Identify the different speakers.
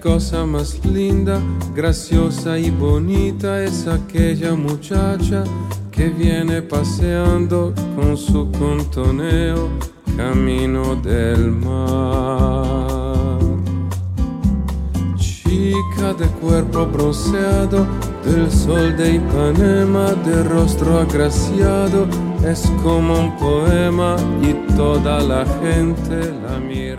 Speaker 1: cosa más linda, graciosa y bonita es aquella muchacha que viene paseando con su contoneo camino del mar. Chica de cuerpo bronceado, del sol de Ipanema, de rostro agraciado, es como un poema y toda la gente la mira.